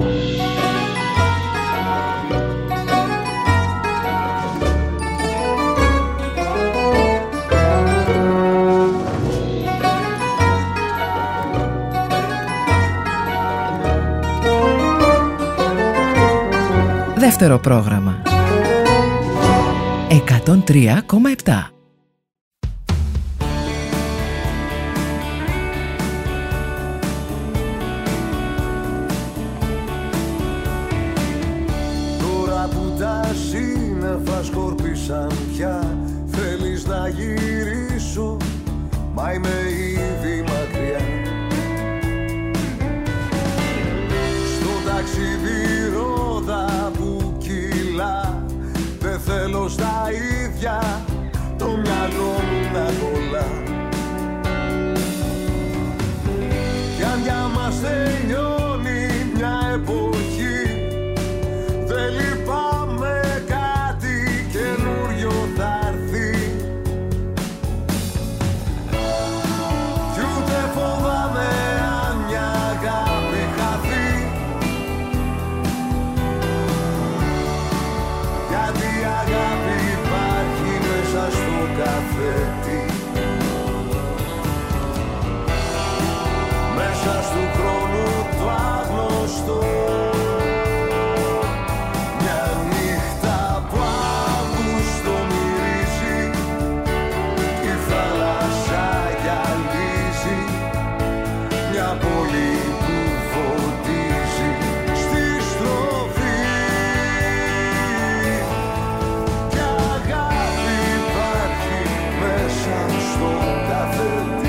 Δεύτερο πρόγραμμα 103,7. Τώρα που τα σύννεφα σκορπίσαν πια, θέλεις να γυρίσω, μα είμαι ήδη μακριά. Στο ταξίδι ρόδα που κυλά, δεν θέλω στα ίδια το μυαλό μου να κολλά. Κι αν για μας τελειώνει μια εποχή, δεν λυπάμαι, κάτι καινούριο θα έρθει. Κι ούτε φοβάμαι αν μια αγάπη χαθεί, γιατί η αγάπη υπάρχει μέσα στο κάθε τι. Μέσα του χρόνου το άγνωστο, μια νύχτα που Αύγουστο μυρίζει, η θάλασσα γυαλίζει, μια πόλη που φωτίζει στη στροφή. Κι αγάπη υπάρχει μέσα στο κάθε τι.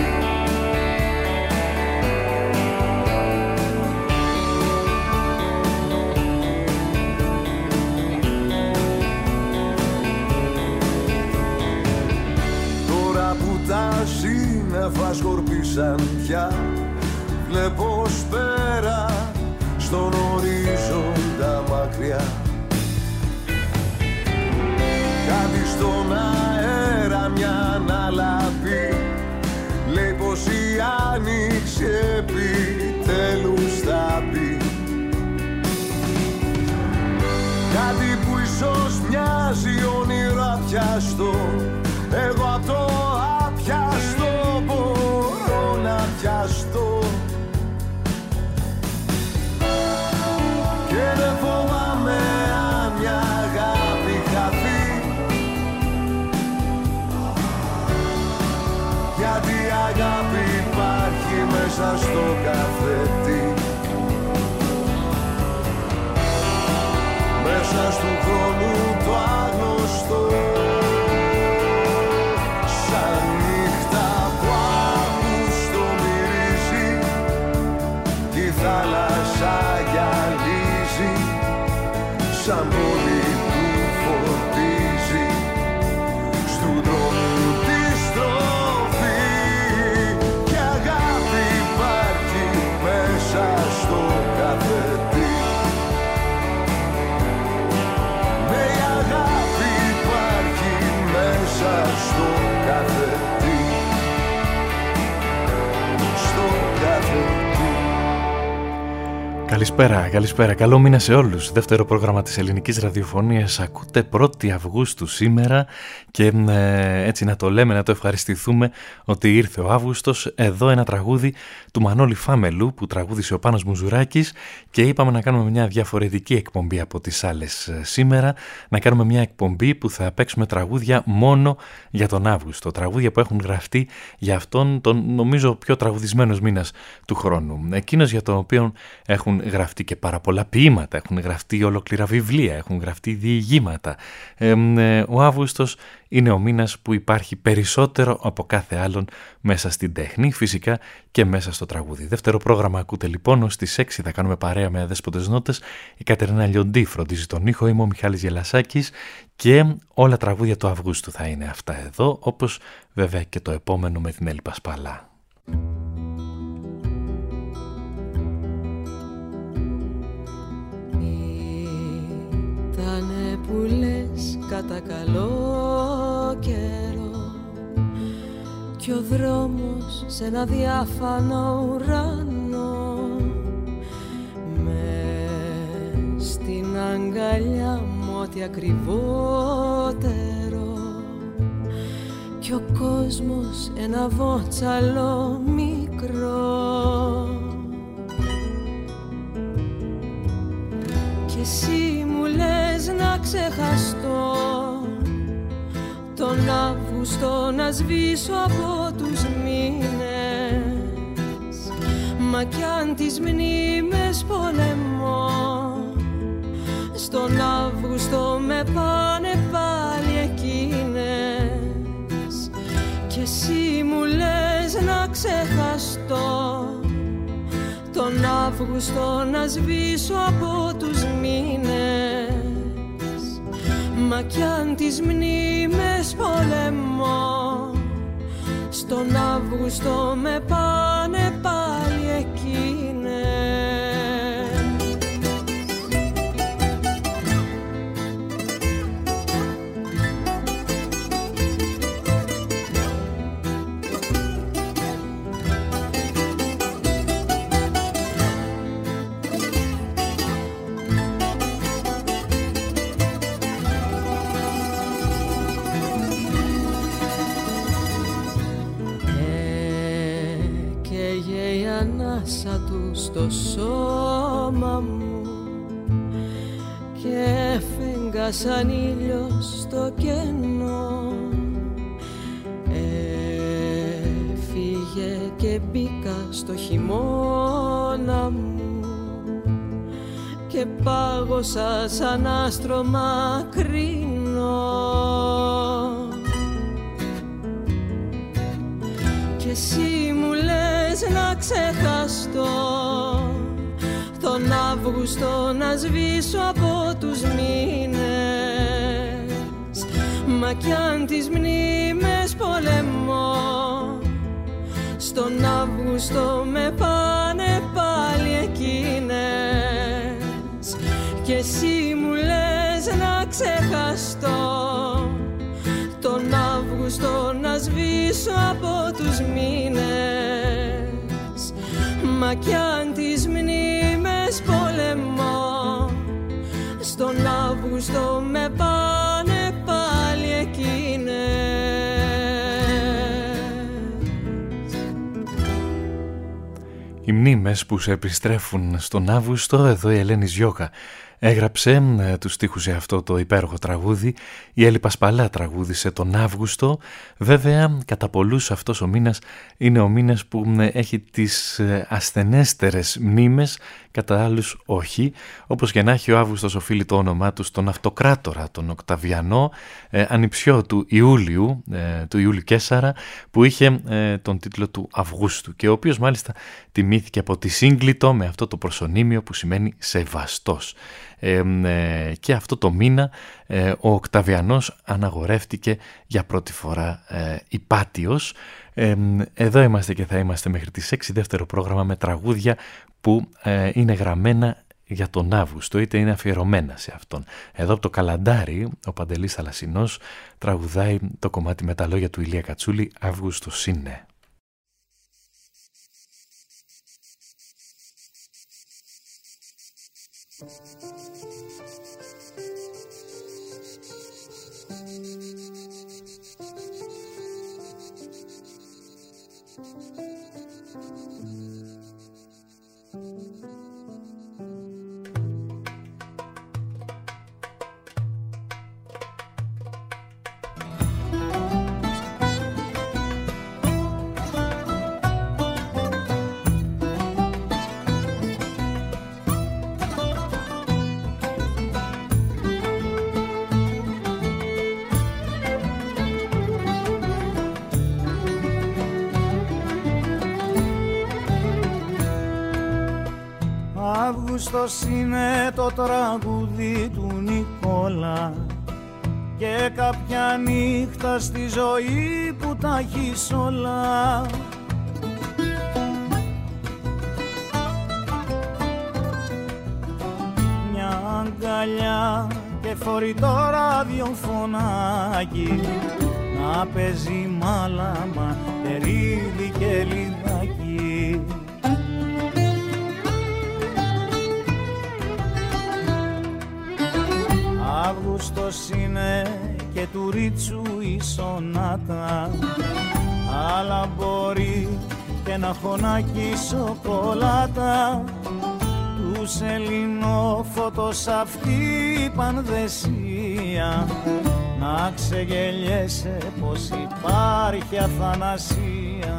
Τα σύννεφα σκορπίσαν πια, βλέπω σπέρα στον ορίζοντα μακριά. Κάτι στον αέρα μια αναλαπή, λέει πως η άνοιξη επιτέλους θα μπει. Κάτι που ίσως μοιάζει όνειρο απιαστό, εγώ απ' το απιαστό μπορώ να πιαστώ. Και δεν φοβάμαι αν μια αγάπη χαθεί, γιατί η αγάπη υπάρχει μέσα στο κάθε τι. Μέσα στου χρόνου το άγνωστο, σαν νύχτα που Αύγουστο μυρίζει, τη θάλασσα γυαλίζει, σαν πόλη που φωτίζει στου δρόμου τη στροφή. Και αγάπη υπάρχει μέσα στο κάθε τι. Ναι, η αγάπη υπάρχει μέσα στο κάθε τι. Στο κάθε τι. Καλησπέρα, καλησπέρα. Καλό μήνα σε όλους. Δεύτερο πρόγραμμα της ελληνικής ραδιοφωνίας. Ακούτε 1η Αυγούστου σήμερα και έτσι να το λέμε, να το ευχαριστηθούμε ότι ήρθε ο Αύγουστος. Εδώ ένα τραγούδι του Μανώλη Φάμελου που τραγούδισε ο Πάνος Μουζουράκης και είπαμε να κάνουμε μια διαφορετική εκπομπή από τις άλλες σήμερα. Να κάνουμε μια εκπομπή που θα παίξουμε τραγούδια μόνο για τον Αύγουστο. Τραγούδια που έχουν γραφτεί για αυτόν τον νομίζω πιο τραγουδισμένος μήνας του χρόνου. Εκείνος για τον οποίο έχουν γραφτεί και πάρα πολλά ποίηματα, έχουν γραφτεί ολόκληρα βιβλία, έχουν γραφτεί διηγήματα. Ο Αύγουστος είναι ο μήνας που υπάρχει περισσότερο από κάθε άλλον μέσα στην τέχνη, φυσικά και μέσα στο τραγούδι. Δεύτερο πρόγραμμα ακούτε λοιπόν, στις 6 θα κάνουμε παρέα με Αδέσποτες Νότες. Η Κατερίνα Λιοντή φροντίζει τον ήχο, είμαι ο Μιχάλης Γελασάκης και όλα τραγούδια του Αυγούστου θα είναι αυτά εδώ, όπως βέβαια και το επόμενο με την Έλλη Πασπαλά. Ήτανε που λες κατά καλό καιρό κι ο δρόμος σε ένα διάφανο ουρανό με στην αγκαλιά μου ό,τι ακριβότερο κι ο κόσμος ένα βότσαλο μικρό. Κι εσύ μου λες να ξεχαστώ τον Αύγουστο, να σβήσω από τους μήνες, μα κι αν τις μνήμες πολεμώ, στον Αύγουστο με πάνε πάλι εκείνες. Κι εσύ μου λες να ξεχαστώ τον Αύγουστο, να σβήσω από τους μήνες, μα κι αν τις μνήμες πολεμώ, στον Αύγουστο με πάνε πάλι εκείνες. Του στο σώμα μου και έφεγγα σαν ήλιος στο κενό. Έφυγε και μπήκα στο χειμώνα μου και πάγωσα σαν άστρο μακρινό. Κι εσύ μου λες να ξεχαστώ τον Αύγουστο, να σβήσω από τους μήνες, μα κι αν τις μνήμες πολεμώ, στον Αύγουστο με πάνε πάλι εκείνες. Κι εσύ μου λες να ξεχαστώ τον Αύγουστο, να σβήσω από τους μήνες, μα κι αν τις μνήμες πολεμώ, στον Αύγουστο με πάνε πάλι εκείνες. Οι μνήμες που σε επιστρέφουν στον Αύγουστο, εδώ η Ελένη Ζιώκα έγραψε τους στίχους σε αυτό το υπέροχο τραγούδι. Η Έλλη Πασπαλά τραγούδισε τον Αύγουστο. Βέβαια, κατά πολλούς αυτός ο μήνας είναι ο μήνας που έχει τις ασθενέστερες μνήμες, κατά άλλους όχι. Όπως και να έχει, ο Αύγουστος οφείλει το όνομά του στον αυτοκράτορα, τον Οκταβιανό, ανιψιό του Ιούλιου Καίσαρα, που είχε τον τίτλο του Αυγούστου και ο οποίος μάλιστα τιμήθηκε από τη Σύγκλιτο με αυτό το προσωνύμιο που σημαίνει σεβαστός. Και αυτό το μήνα ο Οκταβιανός αναγορεύτηκε για πρώτη φορά υπάτιος. Εδώ είμαστε και θα είμαστε μέχρι τις 6, δεύτερο πρόγραμμα με τραγούδια που είναι γραμμένα για τον Αύγουστο, είτε είναι αφιερωμένα σε αυτόν. Εδώ από το Καλαντάρι ο Παντελής Θαλασσινός τραγουδάει το κομμάτι με τα λόγια του Ηλία Κατσούλη, Αύγουστος είναι. Αύγουστος είναι το τραγούδι του Νικόλα και κάποια νύχτα στη ζωή που τα έχεις όλα. Μια αγκαλιά και φορητό ραδιοφωνάκι να παίζει μάλαμα, τερίδι και λιδάκι. Αύγουστος είναι και του ρίτσου η σονάτα, αλλά μπορεί και να χωνάκι σοκολάτα. Τους ελληνόφωτος αυτή η πανδεσία, να ξεγελιέσαι πως υπάρχει αθανασία.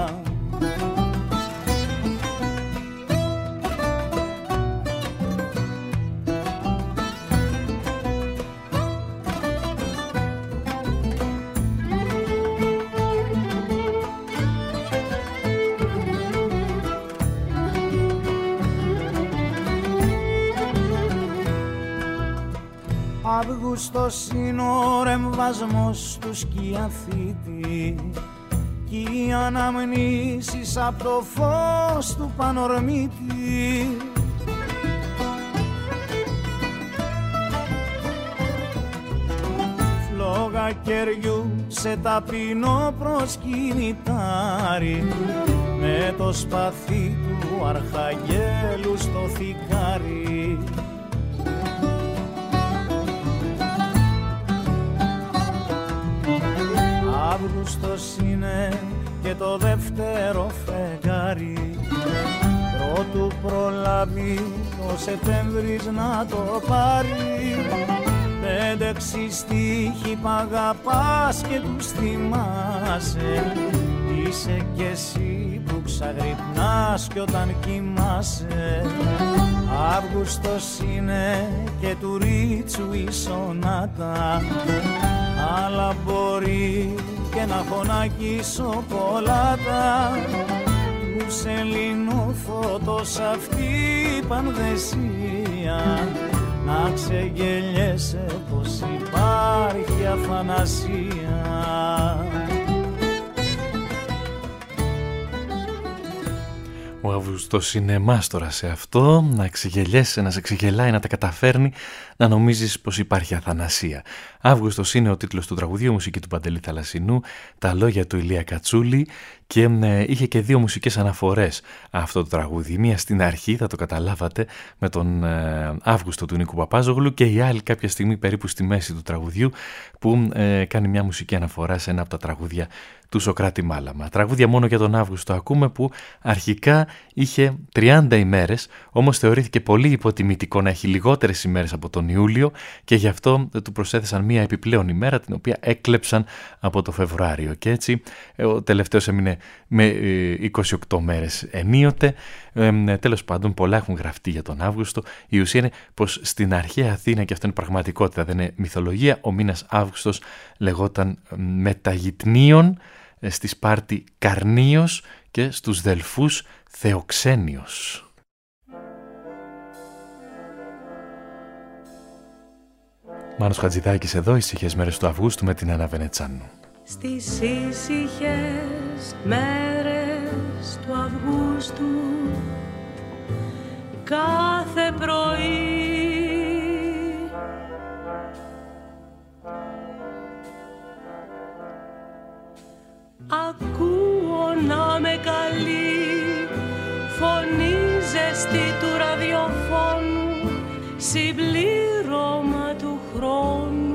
Αύγουστος είναι ο ρεμβασμός του σκιαθήτη κι οι αναμνήσεις απ' το φως του πανορμήτη. Φλόγα κεριού σε ταπεινό προσκυνητάρι, με το σπαθί του αρχαγγέλου στο θικάρι. Αύγουστος είναι και το δεύτερο φεγγάρι, πρώτου προλάβει ο Σεπτέμβρης να το πάρει. 5-6 στίχοι π' αγαπάς και τους θυμάσαι, είσαι κι εσύ που ξαγρυπνάς κι όταν κοιμάσαι. Αύγουστος είναι και του ρίτσου η σονάτα, αλλά μπορεί και να χωνάκι σοκολάτα. Τους ελληνόφωτος αυτή η πανδεσία, να ξεγελιέσαι πως υπάρχει αθανασία. Ο Αύγουστος είναι μάστορα σε αυτό, να ξεγελιέσαι, να σε ξεγελάει, να τα καταφέρνει, να νομίζεις πως υπάρχει αθανασία. Αύγουστος είναι ο τίτλος του τραγουδιού, μουσική του Παντελή Θαλασσινού, τα λόγια του Ηλία Κατσούλη και είχε και 2 μουσικές αναφορές αυτό το τραγούδι. Μία στην αρχή, θα το καταλάβατε, με τον Αύγουστο του Νίκου Παπάζογλου και η άλλη κάποια στιγμή περίπου στη μέση του τραγουδιού που κάνει μια μουσική αναφορά σε ένα από τα τραγούδια του Σωκράτη Μάλαμα. Τραγούδια μόνο για τον Αύγουστο ακούμε, που αρχικά είχε 30 ημέρες, όμως θεωρήθηκε πολύ υποτιμητικό να έχει λιγότερες ημέρες από τον Ιούλιο και γι' αυτό του προσέθεσαν μία επιπλέον ημέρα, την οποία έκλεψαν από το Φεβρουάριο, και έτσι ο τελευταίος έμεινε με 28 μέρες ενίοτε. Τέλος πάντων, πολλά έχουν γραφτεί για τον Αύγουστο. Η ουσία είναι πως στην αρχαία Αθήνα, και αυτό είναι πραγματικότητα, δεν είναι μυθολογία, ο μήνας Αύγουστος λεγόταν Μεταγυτνίων, στη Σπάρτη Καρνίος και στους Δελφούς Θεοξένιος. Μάνος Χατζηδάκης εδώ, ήσυχες μέρες του Αυγούστου με την Άννα Βενετσάνου. Στις ήσυχες μέρες του Αυγούστου κάθε πρωί ακούω να με καλεί φωνή ζεστή του ραδιοφώνου, συμπλήρωμα του χρόνου.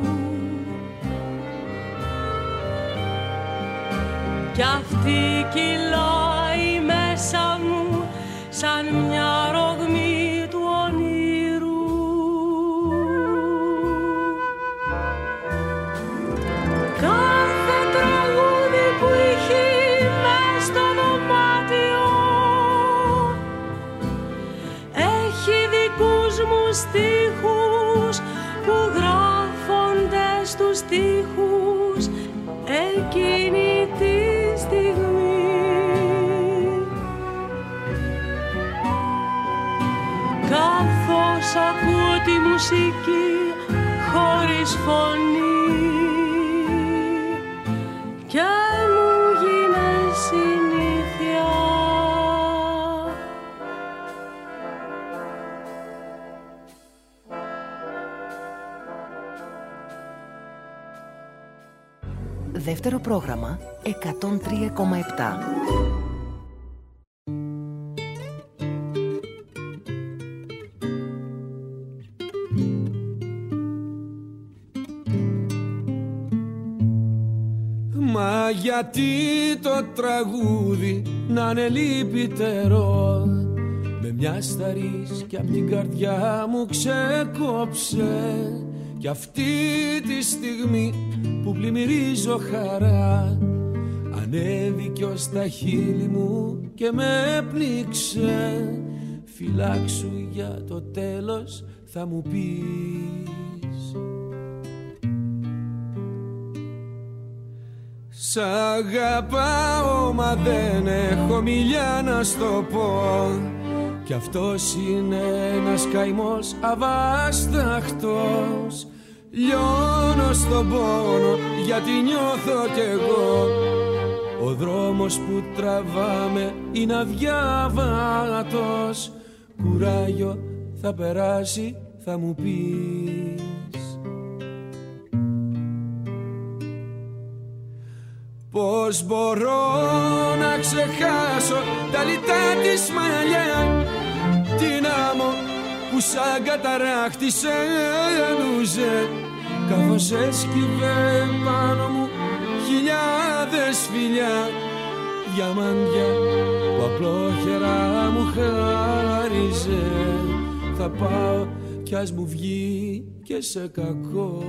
Κι αυτή κυλάει μέσα μου σαν μια ρογμή του ονείρου. Κάθε τραγούδι που είχε μες στο δωμάτιο έχει δικούς μου στίχους που γράφονται στους στίχους εκείνη τη στιγμή. Καθώς ακούω τη μουσική χωρίς φωνή και μου γίνε συνήθεια. Δεύτερο πρόγραμμα 103,7. γιατί το τραγούδι να είναι λυπητερό, με μια σταρίς κι απ' την καρδιά μου ξεκόψε. Κι αυτή τη στιγμή που πλημμυρίζω χαρά, ανέβηκε ως τα χείλη μου και με πνίξε. Φυλάξου για το τέλος θα μου πεις. Σ' αγαπάω μα δεν έχω μιλιά να στο πω, κι αυτός είναι ένας καημός αβάσταχτος. Λιώνω στον πόνο γιατί νιώθω κι εγώ, ο δρόμος που τραβάμε είναι αδιάβατος. Κουράγιο θα περάσει θα μου πεις. Πώς μπορώ να ξεχάσω τα λιτά της μαλλιά, την άμμο που σαν καταράχτη σε λούζε, καθώς έσκυβε πάνω μου χιλιάδες φιλιά, διαμάντια που απλόχερα μου χάριζε. Θα πάω κι ας μου βγει και σε κακό.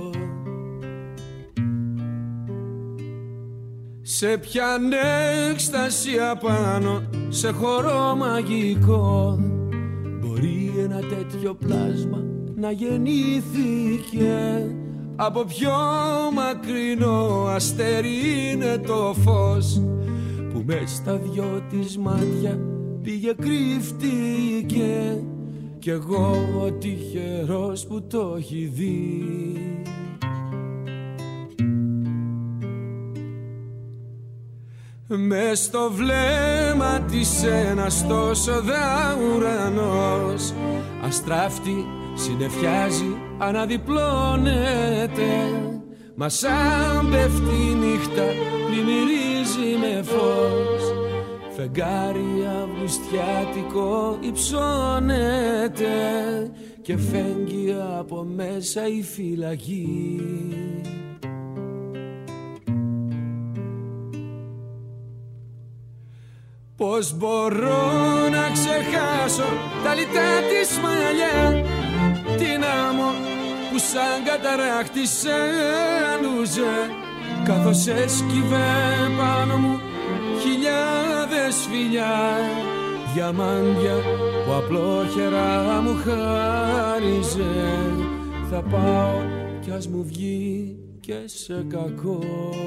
Σε πιάνε έκσταση απάνω, σε χορό μαγικό. Μπορεί ένα τέτοιο πλάσμα να γεννήθηκε από πιο μακρινό αστέρι, είναι το φως που μες στα δυο της μάτια πήγε κρύφτηκε. Κι εγώ ο τυχερός που το έχει δει. Μες στο βλέμμα της ένας τόσο ουρανός, αστράφτη συννεφιάζει, αναδιπλώνεται. Μα σαν πέφτει η νύχτα πλημμυρίζει με φως, φεγγάρι αυγουστιάτικο υψώνεται και φέγγει από μέσα η φυλακή. Πώς μπορώ να ξεχάσω τα λιτά της μαλλιά, την άμμο που σαν καταράχτη σε λούζε, καθώς έσκυβε πάνω μου χιλιάδες φιλιά, διαμάντια που απλόχερα μου χάριζε. Θα πάω κι ας μου βγει και σε κακό.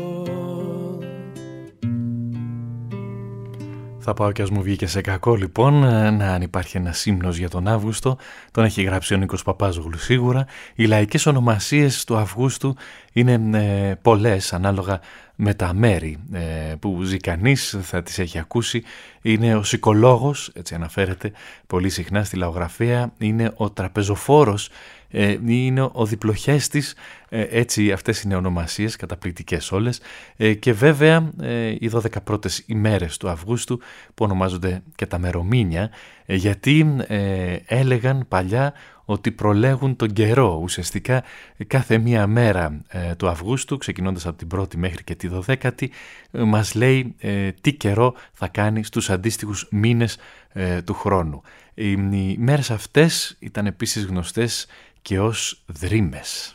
Θα πάω κι ας μου βγει και σε κακό, λοιπόν. Να, αν υπάρχει ένας ύμνος για τον Αύγουστο, τον έχει γράψει ο Νίκος Παπάζογλου σίγουρα. Οι λαϊκές ονομασίες του Αυγούστου είναι πολλές ανάλογα με τα μέρη που ζει κανείς, θα τις έχει ακούσει. Είναι ο σικολόγος, έτσι αναφέρεται πολύ συχνά στη λαογραφία, είναι ο τραπεζοφόρος, είναι ο διπλοχέστης, έτσι αυτές είναι ονομασίες, καταπληκτικές όλες, και βέβαια οι 12 πρώτες ημέρες του Αυγούστου που ονομάζονται και τα μερομήνια, γιατί έλεγαν παλιά ότι προλέγουν τον καιρό. Ουσιαστικά κάθε μία μέρα του Αυγούστου, ξεκινώντας από την 1η μέχρι και τη 12η, μας λέει τι καιρό θα κάνει στους αντίστοιχους μήνες του χρόνου. Οι μέρες αυτές ήταν επίσης γνωστές και ως δρύμες.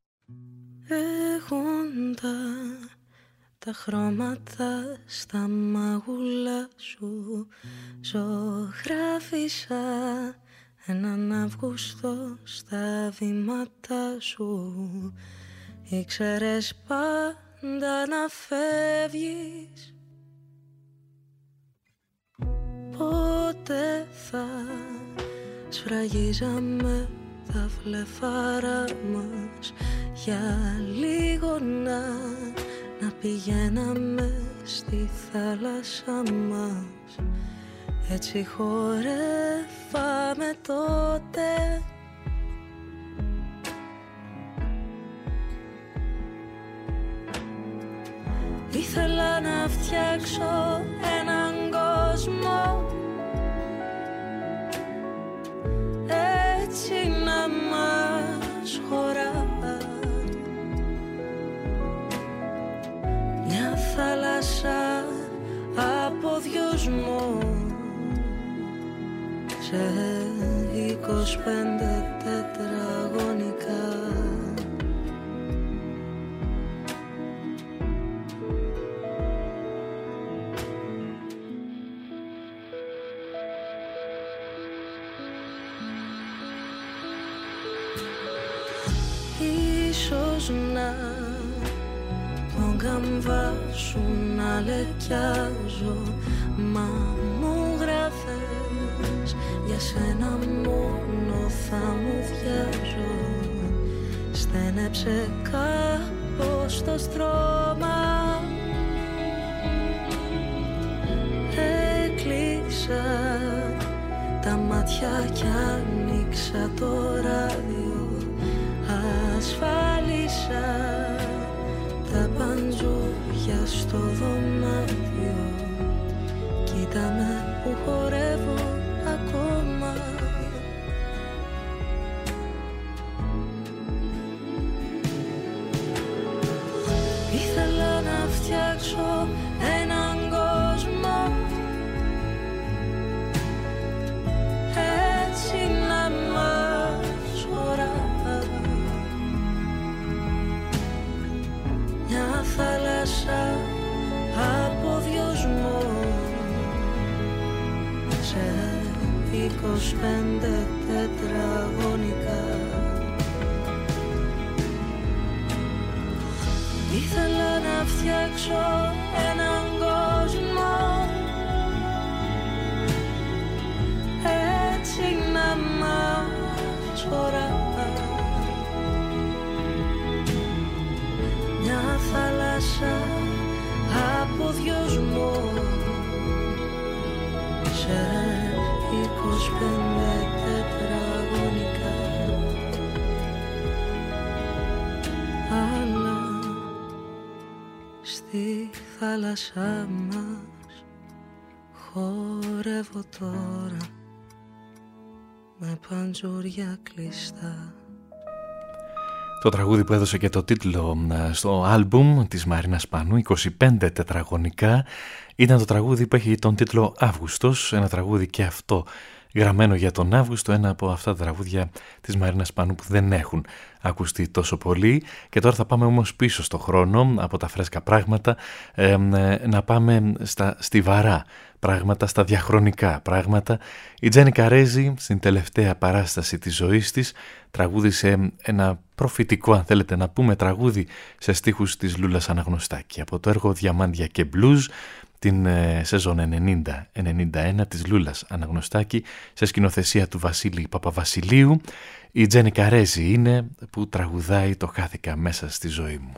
Έχοντα τα χρώματα στα μάγουλα σου, ζωγράφισα έναν Αύγουστο στα βήματα σου. Ήξερες πάντα να φεύγεις, πότε θα σφραγίζαμε τα βλεφάρα μας, για λίγο να πηγαίναμε στη θάλασσα μας. Έτσι χορεύαμε τότε, ήθελα να φτιάξω έναν κόσμο έτσι να μας χωρά. Μια κόσμο σε 25 τετραγωνικά. Ίσως να τον καμβά σου να λεκιάζω, μα μου γράφες για σένα μόνο θα μου βιάζω. Στένεψε κάπως το στρώμα, έκλεισα τα μάτια κι άνοιξα το ράδιο. Ασφάλισα τα παντζούρια στο δωμάτιο. Κοίτα με που χορεύω ακόμα. Ήθελα να φτιάξω έναν κόσμο έτσι να μας χωράει. Μια θάλασσα από βιωσμό σε 25 τετραγωνικά. Ήθελα να φτιάξω έναν κόσμο έτσι να μας χωράει. Μια θάλασσα από βιωσμό σε 25 τετραγωνικά. Αλλά στη θάλασσά μας χορεύω τώρα με παντζούρια κλειστά. Το τραγούδι που έδωσε και το τίτλο στο άλμπουμ της Μαρίνας Πανού, 25 τετραγωνικά, ήταν το τραγούδι που έχει τον τίτλο Αύγουστος, ένα τραγούδι και αυτό γραμμένο για τον Αύγουστο, ένα από αυτά τα τραγούδια της Μαρίνας Πανού που δεν έχουν ακουστεί τόσο πολύ. Και τώρα θα πάμε όμως πίσω στο χρόνο, από τα φρέσκα πράγματα, να πάμε στα στιβαρά πράγματα, στα διαχρονικά πράγματα. Η Τζένι Καρέζη στην τελευταία παράσταση της ζωής της τραγούδισε ένα προφητικό, αν θέλετε να πούμε, τραγούδι σε στίχους της Λούλας Αναγνωστάκη από το έργο Διαμάντια και Μπλουζ, την σεζόν 90-91 της Λούλας Αναγνωστάκη, σε σκηνοθεσία του Βασίλη Παπαβασιλείου. Η Τζένι Καρέζη είναι που τραγουδάει το «Χάθηκα μέσα στη ζωή μου».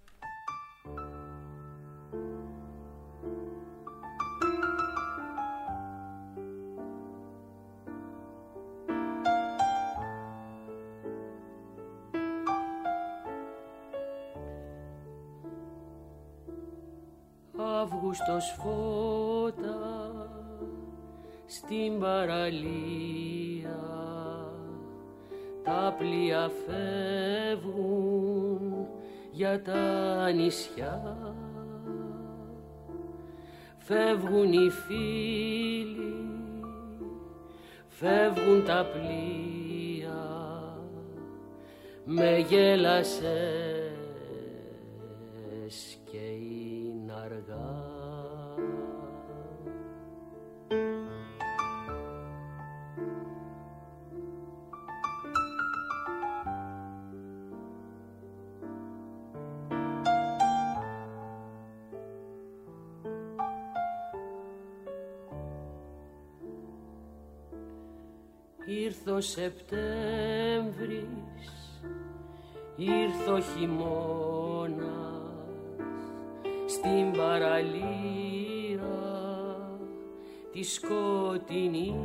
Αύγουστος φώτα στην παραλία, τα πλοία φεύγουν για τα νησιά, φεύγουν οι φίλοι, φεύγουν τα πλοία, με γέλασες και είναι αργά. Ήρθε ο Σεπτέμβρης, ήρθε ο χειμώνας, στην παραλία τη σκοτεινή.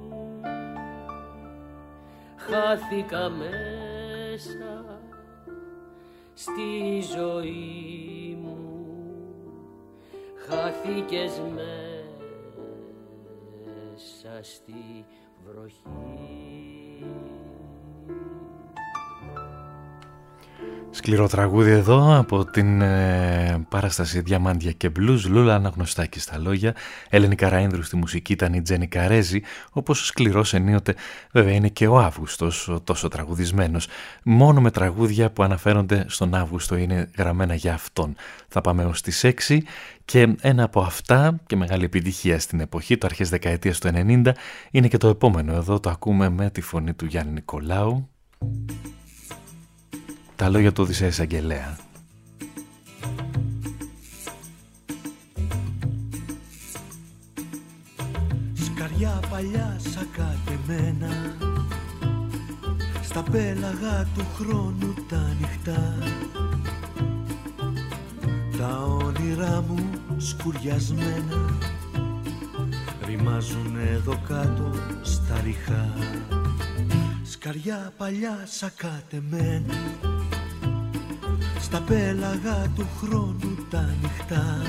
Χάθηκα μέσα στη ζωή μου, χάθηκες μέσα στη βροχή. σκληρό τραγούδι εδώ από την παράσταση Διαμάντια και Blues. Λούλα Αναγνωστάκη στα λόγια, Έλενη Καραΐνδρου στη μουσική, ήταν η Τζένι Καρέζη. Όπως σκληρός ενίοτε βέβαια είναι και ο Αύγουστος, ο τόσο τραγουδισμένος. Μόνο με τραγούδια που αναφέρονται στον Αύγουστο είναι γραμμένα για αυτόν. Θα πάμε ως τις 6 και ένα από αυτά και μεγάλη επιτυχία στην εποχή, το αρχές δεκαετίας του 90, είναι και το επόμενο. Εδώ το ακούμε με τη φωνή του Γιάννη Νικολάου. Τα λόγια του Οδυσσέα Εισαγγελέα. Σκαριά παλιά σακατεμένα, στα πέλαγα του χρόνου τα ανοιχτά, τα όνειρά μου σκουριασμένα ρημάζουν εδώ κάτω στα ριχά. Σκαριά παλιά σακατεμένα, στα πέλαγα του χρόνου τα ανοιχτά,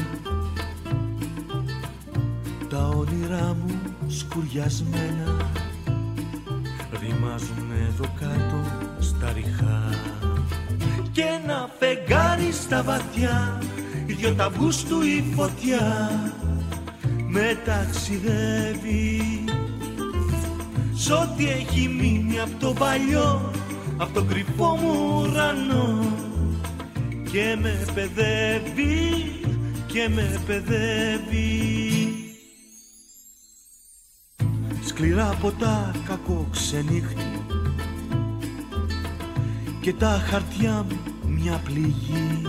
τα όνειρά μου σκουριασμένα ρημάζουν εδώ κάτω στα ριχά. Και ένα φεγγάρι στα βαθιά, δυο τα Αυγούστου η φωτιά με ταξιδεύει σ' ό,τι έχει μείνει απ' το παλιό, απ' τον κρυφό μου ουρανό, και με παιδεύει, και με παιδεύει. Σκληρά ποτά κακό ξενύχτη και τα χαρτιά μου μια πληγή,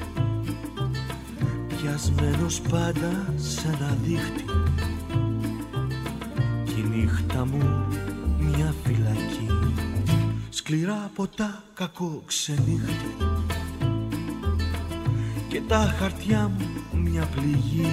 πιασμένος πάντα σε ένα δίχτυ, κι η νύχτα μου μια φυλακή. Σκληρά ποτά κακό ξενύχτη και τα χαρτιά μου μια πληγή,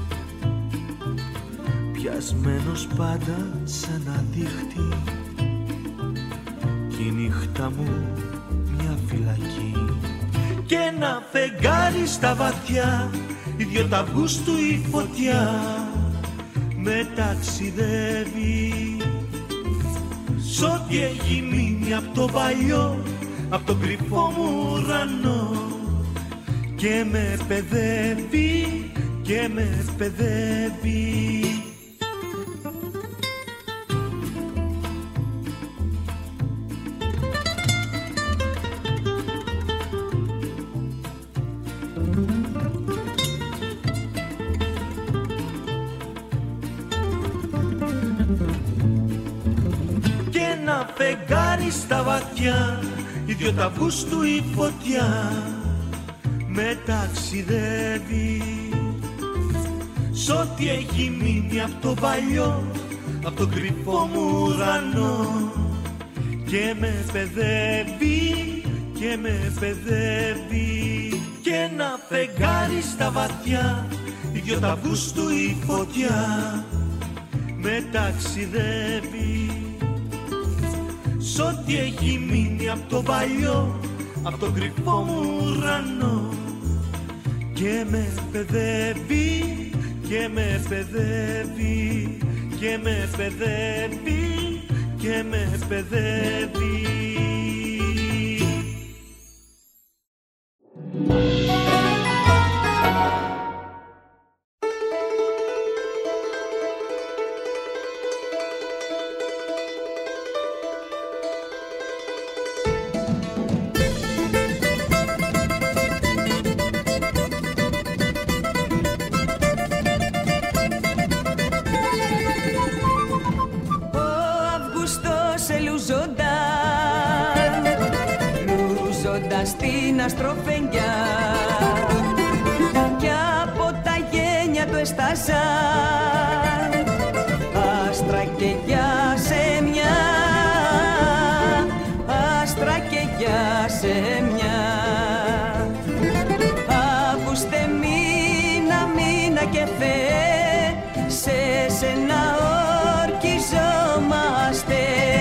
πιασμένος πάντα σε ένα δίχτυ, κι η νύχτα μου μια φυλακή. Και ένα φεγγάρι στα βαθιά, οι δυο τα Αυγούστου η φωτιά με ταξιδεύει σ' ό,τι έχει μείνει απ' το παλιό, απ' τον κρυφό μου ουρανό, και με παιδεύει, και με παιδεύει. Και ένα φεγγάρι στα βαθιά, οι δυο τα Αυγούστου η φωτιά με ταξιδεύει σ' ό,τι έχει μείνει απ' το παλιό, απ' τον κρυφό μου ουρανό, και με παιδεύει, και με παιδεύει. Και ένα φεγγάρι στα βαθιά, οι δυο τα Αυγούστου η φωτιά με ταξιδεύει σ' ό,τι έχει μείνει απ' το παλιό, απ' τον κρυφό μου ουρανό, και με παιδεύει, και με παιδεύει, και με παιδεύει, και με παιδεύει. Στην αστροφενιά κι από τα γένια του εστάζα άστρα και για σε μια, άστρα και για σε μια. Αύγουστε μήνα, μήνα και Θεέ, σε σένα ορκιζόμαστε.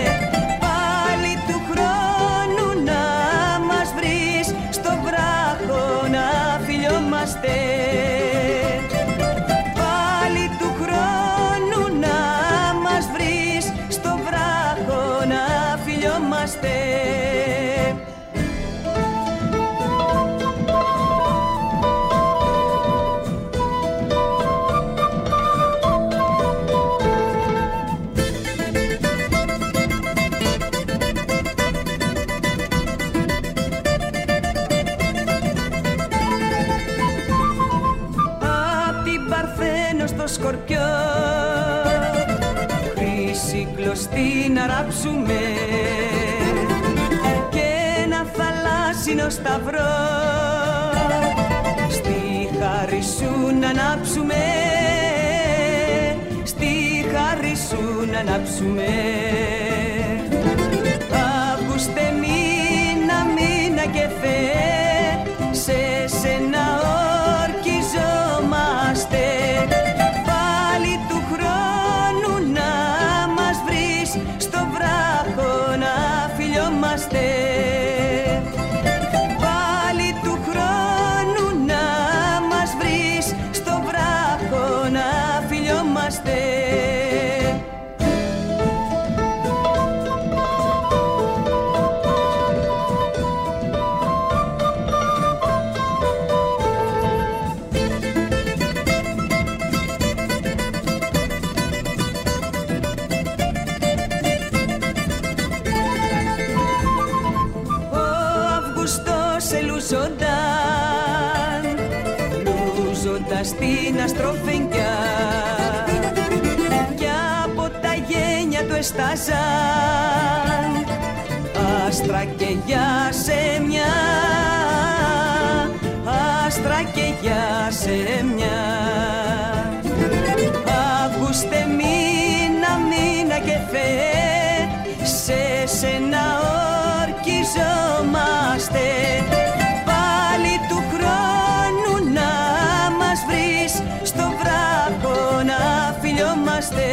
Πάλι του χρόνου να μας βρεις στο βράχο να φιλιόμαστε. κλωστή να ράψουμε και ένα θαλάσσινο σταυρό στη χάρη σου να ανάψουμε, στη χάρη σου να ανάψουμε. Αύγουστε μήνα και Θεέ, σε σένα ορκιζόμαστε. Πάλι του χρόνου να μας βρεις στο βράχο να φιλιόμαστε. Πάλι του χρόνου να μας βρεις στο βράχο να φιλιόμαστε. Λούζοντας την αστροφενιά κι από τα γένια του εστάζαν άστρα και για σε μια, άστρα και για σε μια. Αύγουστε μήνα και Θεέ, σε σένα ορκιζόμαστε. Πάλι του χρόνου να μας βρεις στο βράχο να φιλιόμαστε.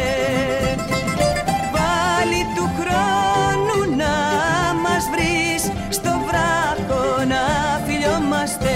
Πάλι του χρόνου να μας βρεις στο βράχο να φιλιόμαστε.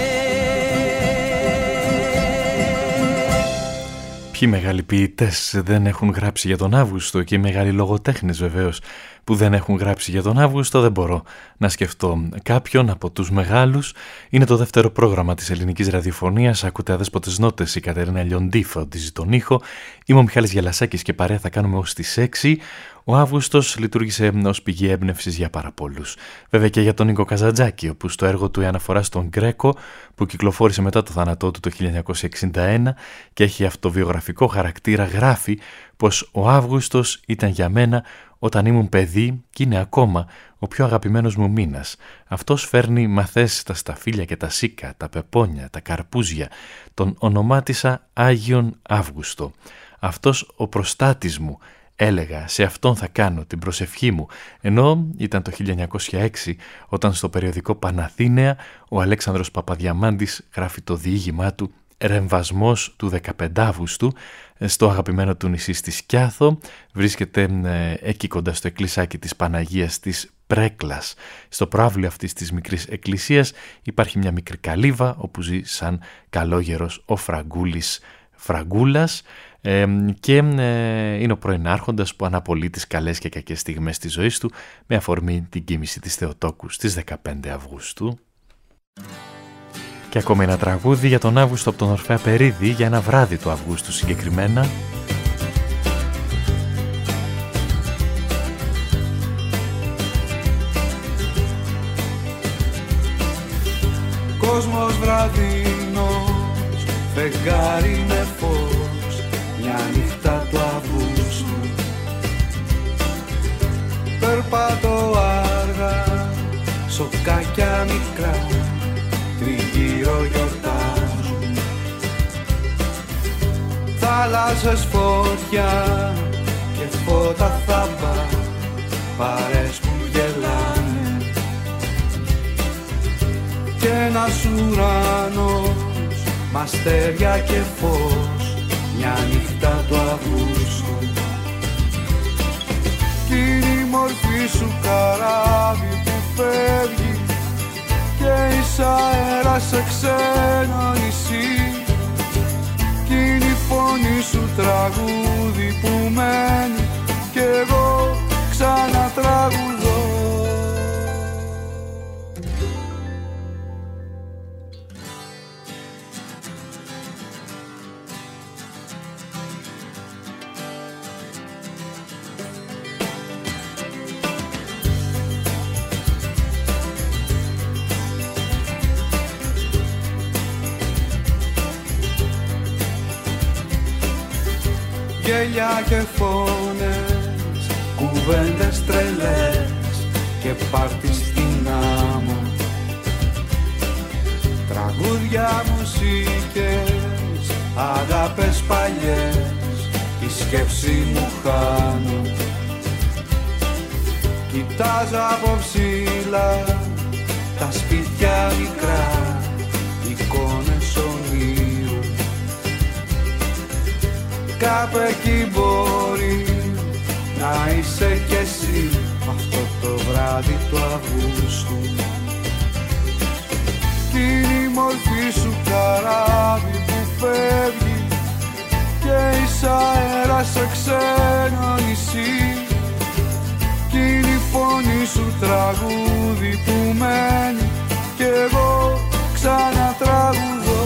Ποιοι μεγάλοι ποιητές δεν έχουν γράψει για τον Αύγουστο και οι μεγάλοι λογοτέχνες βεβαίως που δεν έχουν γράψει για τον Αύγουστο, δεν μπορώ να σκεφτώ κάποιον από τους μεγάλους. Είναι το δεύτερο πρόγραμμα της ελληνικής ραδιοφωνίας. Ακούτε Αδέσποτες Νότες, η Κατερίνα Λιοντή φροντίζει τον ήχο. Είμαι ο Μιχάλης Γελασάκης και παρέα θα κάνουμε ως τις 6. Ο Αύγουστος λειτουργήσε ως πηγή έμπνευσης για πάρα πολλούς. Βέβαια και για τον Νίκο Καζαντζάκη, όπου στο έργο του «Η αναφορά στον Γκρέκο», που κυκλοφόρησε μετά το θάνατό του το 1961 και έχει αυτοβιογραφικό χαρακτήρα, γράφει πως ο Αύγουστος ήταν για μένα όταν ήμουν παιδί και είναι ακόμα ο πιο αγαπημένος μου μήνας. Αυτός φέρνει μαθές τα σταφύλια και τα σίκα, τα πεπόνια, τα καρπούζια. Τον ονομάτισα Άγιον Αύγουστο. Αυτός ο προστάτης μου, έλεγα, σε αυτόν θα κάνω την προσευχή μου. Ενώ ήταν το 1906 όταν στο περιοδικό Παναθήναια ο Αλέξανδρος Παπαδιαμάντης γράφει το διήγημά του «Ρεμβασμός του 15 Αύγουστου» στο αγαπημένο του νησί στη Σκιάθο. Βρίσκεται εκεί κοντά στο εκκλησάκι της Παναγίας της Πρέκλας. Στο προαύλιο αυτής της μικρής εκκλησίας υπάρχει μια μικρή καλύβα όπου ζει σαν καλόγερος ο Φραγκούλης Φραγκούλας και είναι ο πρώην άρχοντας που αναπολύει τις καλές και κακές στιγμές της ζωής του με αφορμή την κοίμηση της Θεοτόκου στις 15 Αυγούστου. Και ακόμα ένα τραγούδι για τον Αύγουστο από τον Ορφέα Περίδη, για ένα βράδυ του Αυγούστου συγκεκριμένα. Κόσμος βραδινός, φεγγάρι με φως, μια νύχτα του Αυγούστου. Περπατώ αργά, σοκάκια μικρά, τριγύρω γιορτάζουν. Θάλασσες φωτιά και φώτα θαμπά, παρές που γελάνε. Κι ένας ουρανός, μαστέρια και φως, μια νύχτα του Αυγούστου. Κι είναι η μορφή σου καράβι που φεύγει και εις αέρα σε ξένο νησί. Κι είναι η φωνή σου τραγούδι που μένει κι εγώ ξανατραγουδώ. Γέλια και φωνές κουβέντες τρελές και πάρτι στην άμμο. Τραγούδια, μουσικές, αγάπες παλιές, τη σκέψη μου χάνω. Κοιτάζω από ψηλά τα σπίτια μικρά, εικόνες ονείρου. Κάπου εκεί μπορεί να είσαι κι εσύ, αυτό το βράδυ του Αυγούστου. Κι είναι η μορφή σου καράβι που φεύγει και εις αέρα σε ξένο νησί. Κι είναι η φωνή σου τραγούδι που μένει κι εγώ ξανατραγουδώ.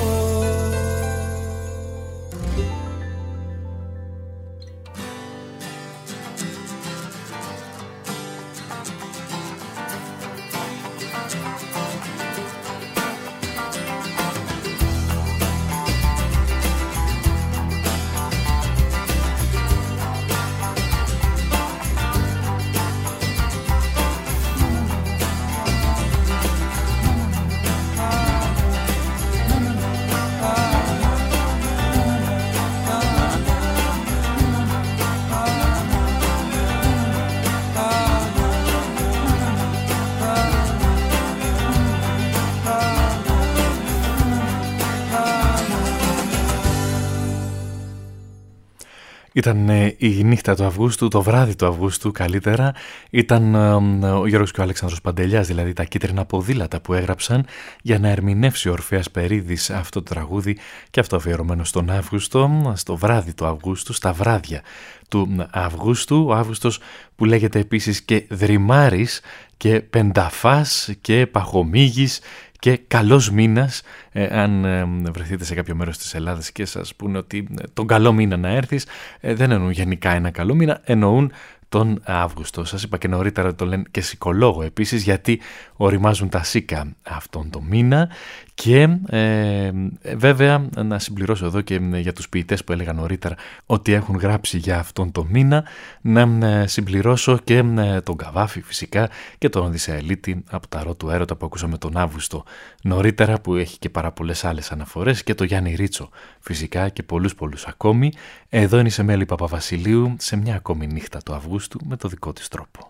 Ήταν η νύχτα του Αυγούστου, το βράδυ του Αυγούστου καλύτερα. Ήταν ο Γιώργος και ο Αλέξανδρος Παντελιάς, δηλαδή τα κίτρινα ποδήλατα που έγραψαν για να ερμηνεύσει ο Ορφέας Περίδης αυτό το τραγούδι, και αυτό αφιερωμένο στον Αύγουστο, στο βράδυ του Αυγούστου, στα βράδια του Αυγούστου. Ο Αύγουστος που λέγεται επίσης και Δρυμάρης και Πενταφάς και Παχομήγης και καλός μήνας. Αν βρεθείτε σε κάποιο μέρος της Ελλάδας και σας πούνε ότι τον καλό μήνα να έρθεις, δεν εννοούν γενικά ένα καλό μήνα, εννοούν τον Αύγουστο. Σας είπα και νωρίτερα ότι το λένε και σικολόγο επίσης, γιατί οριμάζουν τα σίκα αυτόν τον μήνα. Και βέβαια να συμπληρώσω εδώ και για τους ποιητές που έλεγα νωρίτερα ότι έχουν γράψει για αυτόν τον μήνα, να συμπληρώσω και τον Καβάφη φυσικά και τον Οδυσσεαλίτη από τα Ρο του Έρωτα που ακούσαμε τον Αύγουστο νωρίτερα, που έχει και πάρα πολλές άλλες αναφορές, και το Γιάννη Ρίτσο φυσικά και πολλούς ακόμη. Εδώ είναι η Σεμέλη Παπαβασιλείου σε μια ακόμη νύχτα του Αυγούστου με το δικό της τρόπο.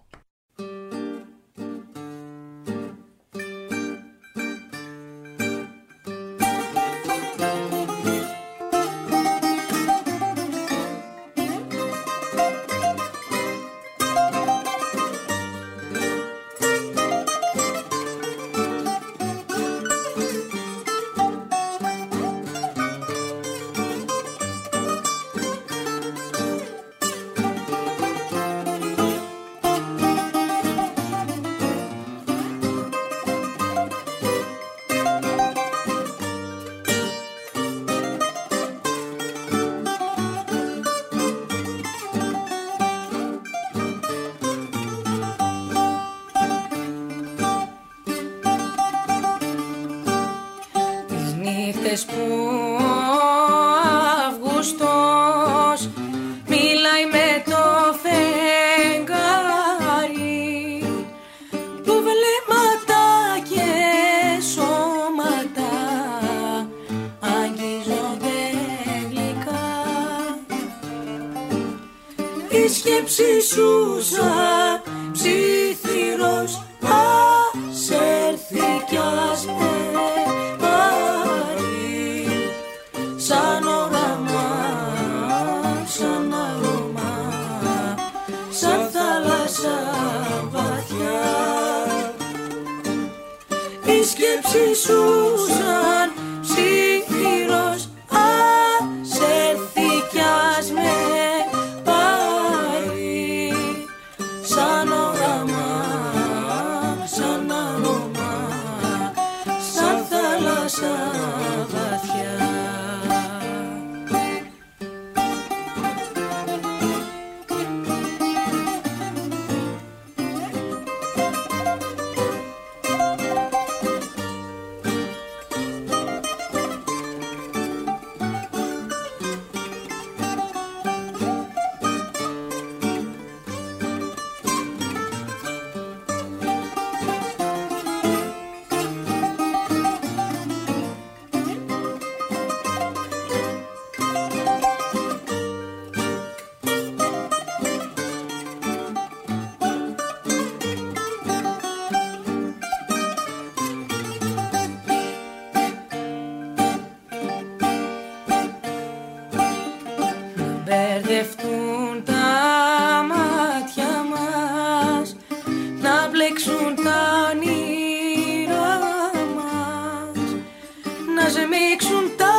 σμίξουν τα όνειρά μας, να σμίξουν τα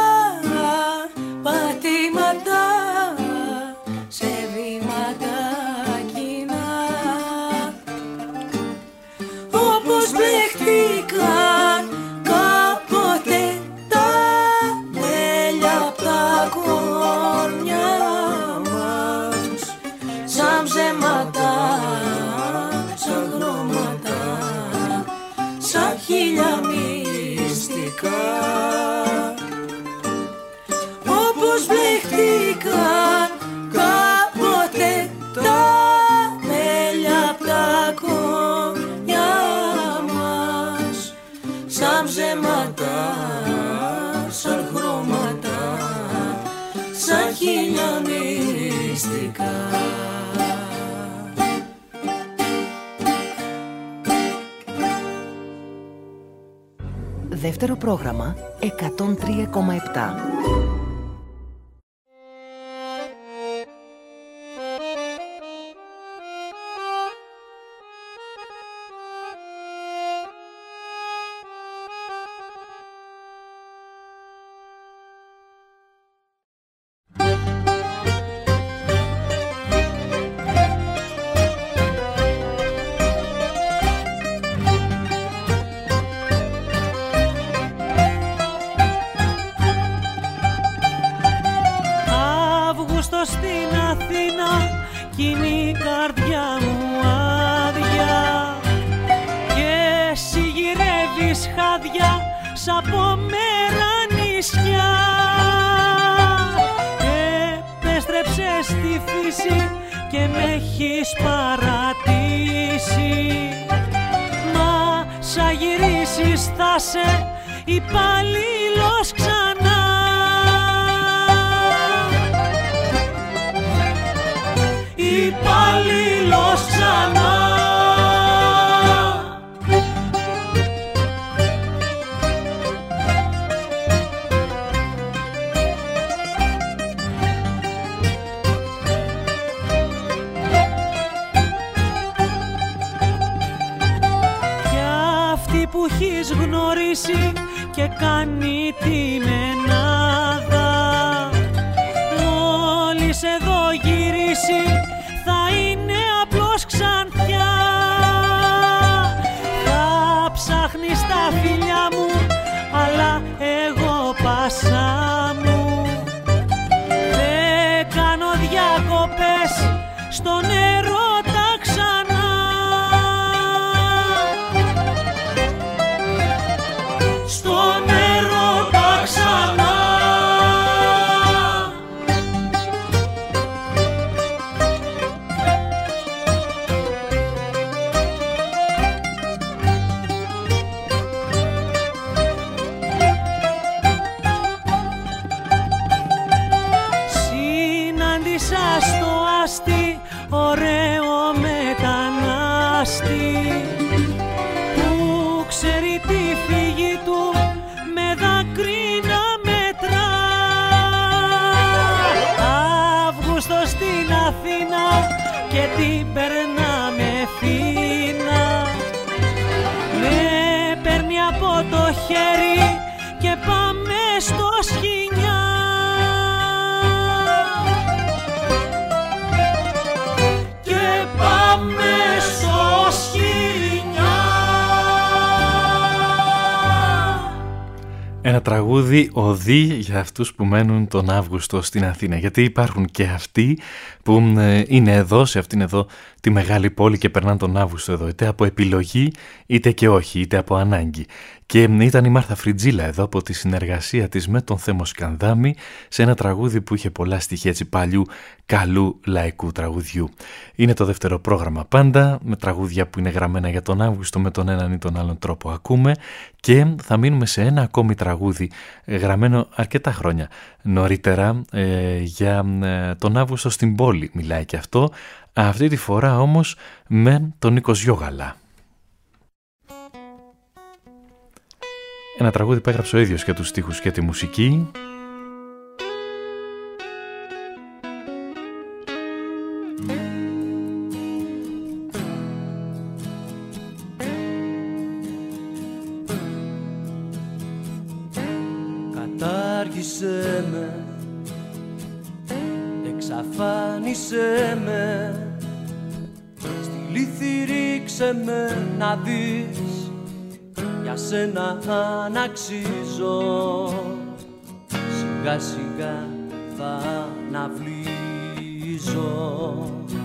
πατήματα σε βήματα κοινά, όπως μπλεχτήκαν κάποτε τα τέλεια απ' τα κορμιά μας, σαν ψέματα, σαν χρώματα, σαν χίλια μυστικά, όπως μπλεχτήκαν κάποτε τα τέλεια απ' τα κορμιά μας, σαν ψέματα, σαν χρώματα, σαν χίλια μυστικά. Δεύτερο πρόγραμμα 103,7. Στην Αθήνα κι είναι η καρδιά μου άδεια και εσύ γυρεύεις χάδια σαν πομέρα νησιά. Επέστρεψες στη φύση και με έχεις παρατήσει, μα σαν γυρίσεις θα σε υπαλλήλος ξανά. Υπαλλήλος ξανά. Κι αυτή που έχεις γνωρίσει και κάνει τη μενάδα, μόλις εδώ γυρίσει θα είναι απλώς ξανθιά. Θα ψάχνεις τα φιλιά μου, αλλά εγώ πάσα μου. Δεν κάνω διακοπές στον έρωτα ξανά. Στον έρωτα ξανά. Ωραίο μετανάστη που ξέρει τη φύγη του με δάκρυ να μετρά. Αύγουστο στην Αθήνα και την περνάμε φίνα, με παίρνει από το χέρι και πάμε στο Σχοινιά. Πάμε στο Σχοινιά. Ένα τραγούδι οδεί για αυτούς που μένουν τον Αύγουστο στην Αθήνα, γιατί υπάρχουν και αυτοί που είναι εδώ, σε αυτήν εδώ τη μεγάλη πόλη και περνάνε τον Αύγουστο εδώ, είτε από επιλογή είτε και όχι, είτε από ανάγκη. Και ήταν η Μάρθα Φριτζίλα εδώ από τη συνεργασία της με τον Θέμο Σκανδάμη σε ένα τραγούδι που είχε πολλά στοιχεία έτσι παλιού καλού λαϊκού τραγουδιού. Είναι το δεύτερο πρόγραμμα πάντα, με τραγούδια που είναι γραμμένα για τον Αύγουστο με τον έναν ή τον άλλον τρόπο ακούμε, και θα μείνουμε σε ένα ακόμη τραγούδι γραμμένο αρκετά χρόνια νωρίτερα για τον Αύγουστο στην πόλη μιλάει και αυτό, αυτή τη φορά όμως με τον Νίκο Γιώγαλα. Ένα τραγούδι που έγραψε ο ίδιος και τους στίχους και τη μουσική. άφησέ με, εξαφάνισέ με, στη λύθη ρίξε με να δεις, για σένα αν αξίζω, σιγά σιγά θα αναβλύζω.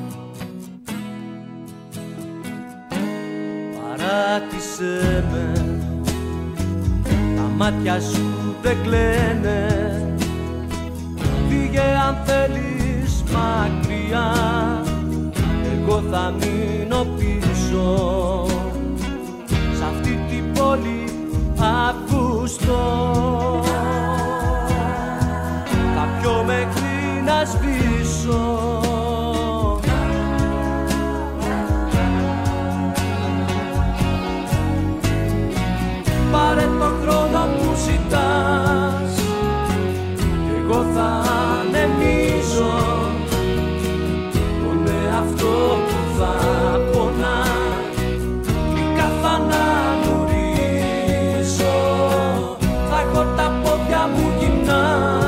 Παράτησέ με, τα μάτια σου δεν κλαίνε, φύγε αν θέλεις μακριά, εγώ θα μείνω πίσω, σ' αυτή την πόλη Αυγούστο, θα πιω μέχρι να σβήσω. Πάρε το χρόνο που ζητάς, κι εγώ θα ανεμίζω τον εαυτό που θα πονά, γλυκά θα ανανουρίζω, θα έχω τα πόδια μου γυμνά,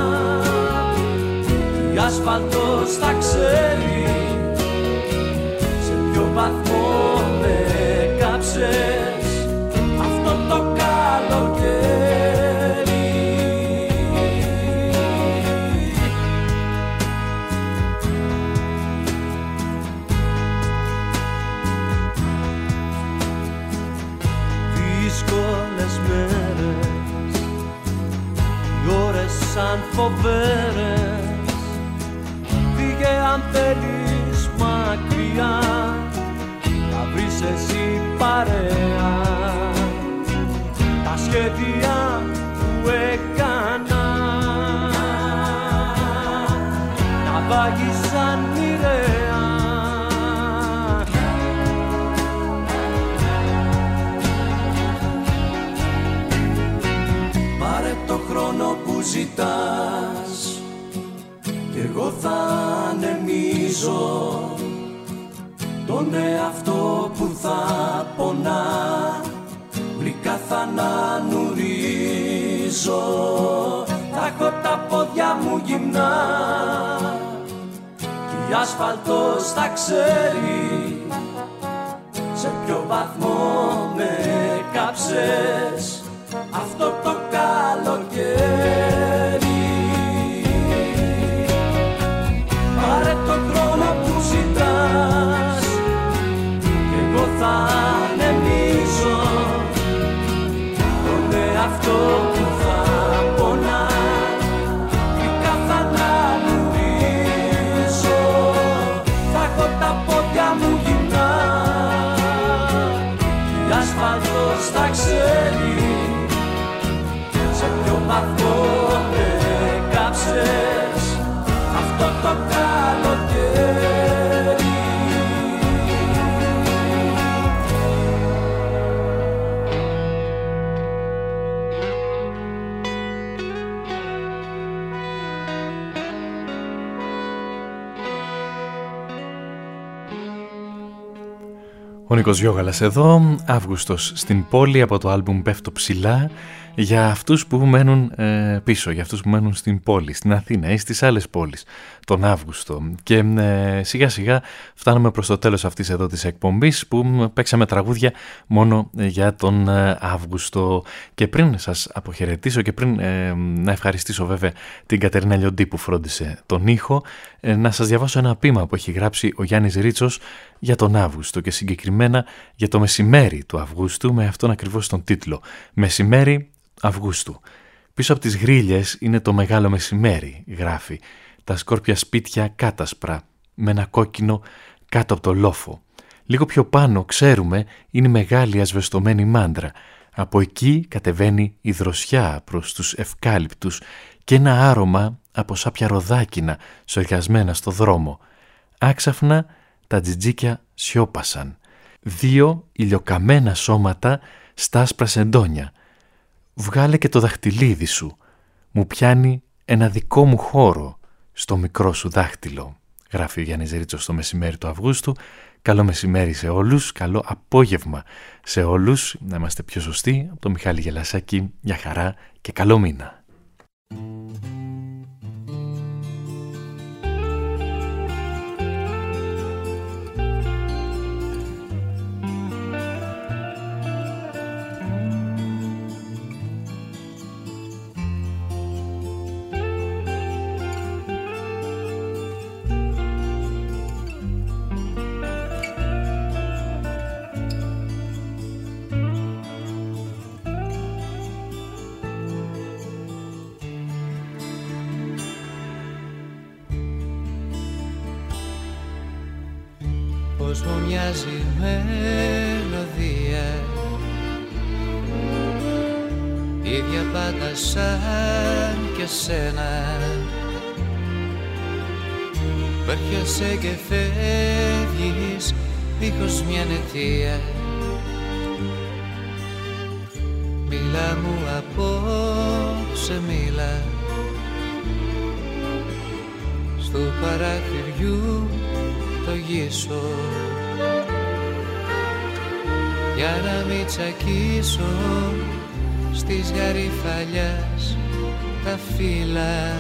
κι ασφαλτός θα ξέρει σε ποιο βαθμό με κάψες αυτό το καλοκαίρι. Δύσκολες μέρες, οι ώρες σαν φοβέρες, φύγε αν θέλεις μακριά, θα βρεις εσύ παρέα, τα σχέδια που έκανα να βάγισαν μοιραία. Πάρε το χρόνο που ζητάς, κι εγώ θα ανεμίζω τον εαυτό που θα πονά, γλυκά θα ανανουρίζω, θα έχω τα πόδια μου γυμνά, κι η ασφαλτός θα ξέρει σε ποιο βαθμό με κάψες αυτό το καλοκαίρι. Πάρε το χρόνο που ζητάς, κι εγώ θα ανεμίζω τον εαυτό που θα πονά, γλυκά θα ανανουρίζω, θα έχω τα πόδια μου γυμνά, κι η ασφαλτός θα ξέρει σε ποιο βαθμό με κάψες αυτό το καλοκαίρι. Ο Νίκος Γιώγαλας εδώ, Αύγουστος στην πόλη, από το άλμπουμ «Πέφτω ψηλά», για αυτούς που μένουν πίσω, για αυτούς που μένουν στην πόλη, στην Αθήνα ή στις άλλες πόλεις τον Αύγουστο. Και σιγά σιγά φτάνουμε προς το τέλος αυτής εδώ της εκπομπής, που παίξαμε τραγούδια μόνο για τον Αύγουστο. Και πριν σας αποχαιρετήσω και πριν να ευχαριστήσω βέβαια την Κατερίνα Λιοντή που φρόντισε τον ήχο, να σας διαβάσω ένα ποίημα που έχει γράψει ο Γιάννης Ρίτσος για τον Αύγουστο, και συγκεκριμένα για το μεσημέρι του Αυγούστου, με αυτόν ακριβώς τον τίτλο «Μεσημέρι Αυγούστου». Πίσω από τις γρίλες είναι το μεγάλο μεσημέρι, γράφει, τα σκόρπια σπίτια κάτασπρα, με ένα κόκκινο κάτω από το λόφο. Λίγο πιο πάνω, ξέρουμε, είναι η μεγάλη ασβεστομένη μάντρα. Από εκεί κατεβαίνει η δροσιά προς τους ευκάλυπτους και ένα άρωμα από σάπια ροδάκινα σοριασμένα στο δρόμο. Άξαφνα τα τζιτζίκια σιώπασαν. 2 ηλιοκαμένα σώματα στα άσπρα σεντόνια. Βγάλε και το δαχτυλίδι σου. Μου πιάνει ένα δικό μου χώρο στο μικρό σου δάχτυλο. Γράφει ο Γιάννης Ρίτσος στο μεσημέρι του Αυγούστου. Καλό μεσημέρι σε όλους, καλό απόγευμα σε όλους. Να είμαστε πιο σωστοί. Από το Μιχάλη Γελασάκη, για χαρά και καλό μήνα. Πώς μου μοιάζει η μελωδία, ίδια πάντα σαν και σένα. Έρχεσαι και φεύγεις δίχως μια αιτία. Μίλα μου απόψε, μίλα στο παραθυριού το γύσω, για να μην τσακίσω στις γαριφαλιάς τα φύλλα.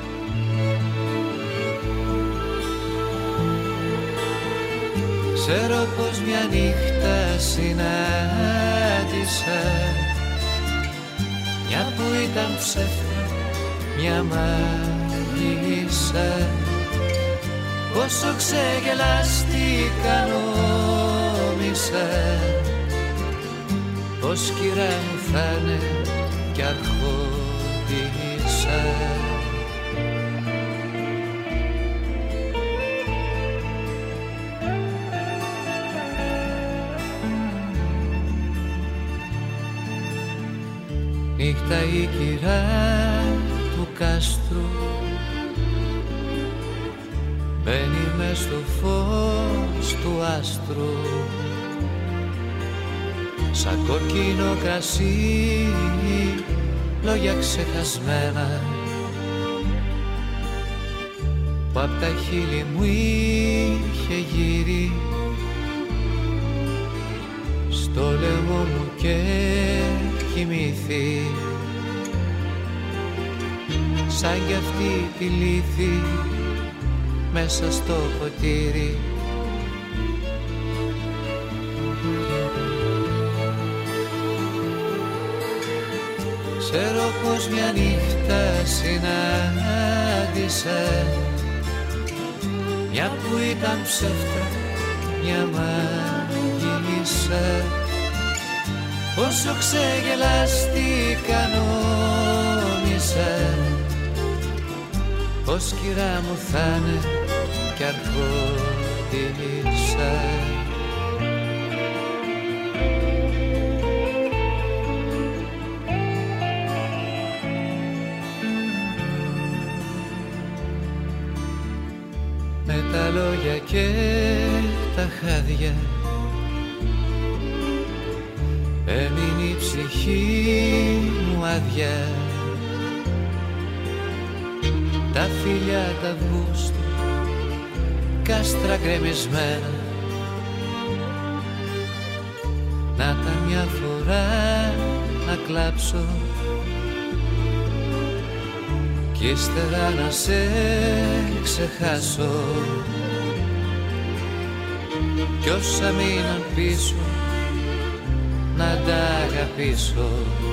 Ξέρω πως μια νύχτα συνάντησα μια που ήταν ψεύτρα, μια μάγισσα. Πόσο ξεγελάστηκα νόμισα πως κυρά μου θα'ναι κι αρχόντισα. Νύχτα η κυρά του κάστρου μπαίνει μες στο φως του άστρου, σαν κόκκινο κρασί, λόγια ξεχασμένα που απ' τα χείλη μου είχε γύρει στο λαιμό μου και κοιμήθη, σαν κι αυτή τη λύθη μέσα στο ποτήρι. Ξέρω πως μια νύχτα συνάντησα μια που ήταν ψεύτρα, μια μάγισσα. Πόσο ξεγελάστηκα νόμισα πως κυρά μου θα'ναι κι αρχόντισα. Με τα λόγια και τα χάδια έμεινε η ψυχή μου άδεια. Τα φιλιά τα Αυγούστου κάστρα γκρεμισμένα, να τα μια φορά να κλάψω κι ύστερα να σε ξεχάσω. Κι όσα μείναν πίσω να τα αγαπήσω.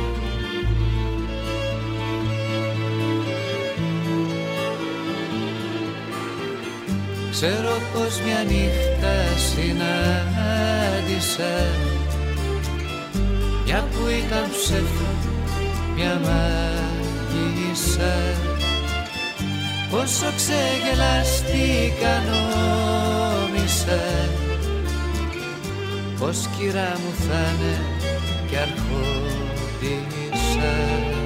Ξέρω πως μια νύχτα συνάντησα μια που ήταν ψεύτρα, μια μάγισσα. Πόσο ξεγελάστηκα νόμισα πως κυρά μου θα'ναι κι αρχόντισα.